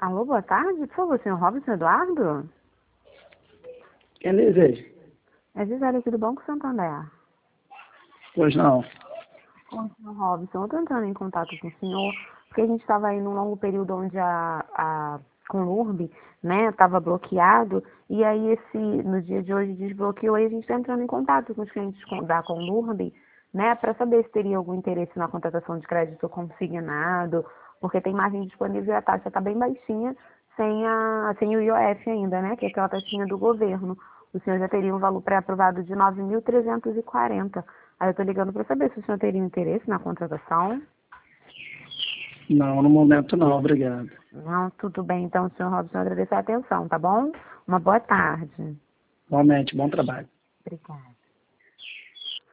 Alô, boa tarde. Por favor, senhor Robson Eduardo? Quem deseja? É Gisele aqui do Banco Santander. Pois não. Oi, senhor Robson. Eu estou entrando em contato com o senhor, porque a gente estava aí num longo período onde a Conlurb, né, estava bloqueado, e aí no dia de hoje desbloqueou, e a gente está entrando em contato com os clientes da Conlurb, né, para saber se teria algum interesse na contratação de crédito consignado, porque tem margem disponível e a taxa está bem baixinha, sem o IOF ainda, né, que é aquela taxinha do governo. O senhor já teria um valor pré-aprovado de 9.340. Aí eu estou ligando para saber se o senhor teria interesse na contratação. Não, no momento não, obrigado. Não, tudo bem. Então, senhor Robson, eu agradeço a atenção, tá bom? Uma boa tarde. Igualmente, bom trabalho. Obrigada.